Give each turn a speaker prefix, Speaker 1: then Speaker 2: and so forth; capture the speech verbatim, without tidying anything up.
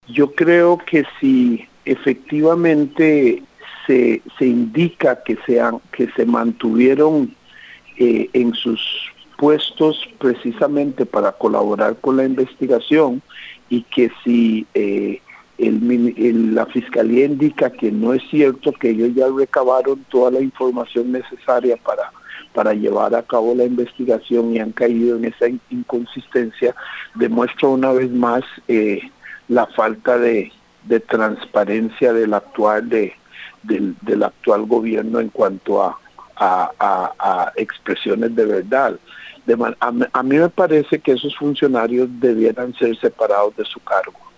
Speaker 1: Yo creo que si efectivamente se, se indica que se, han, que se mantuvieron eh, en sus puestos precisamente para colaborar con la investigación y que si eh, el, el, la Fiscalía indica que no es cierto, que ellos ya recabaron toda la información necesaria para, para llevar a cabo la investigación y han caído en esa inconsistencia, demuestra una vez más eh, la falta de, de transparencia del actual, de, del, del actual gobierno en cuanto a, a, a, a expresiones de verdad. De man, a, a mí me parece que esos funcionarios debieran ser separados de su cargo.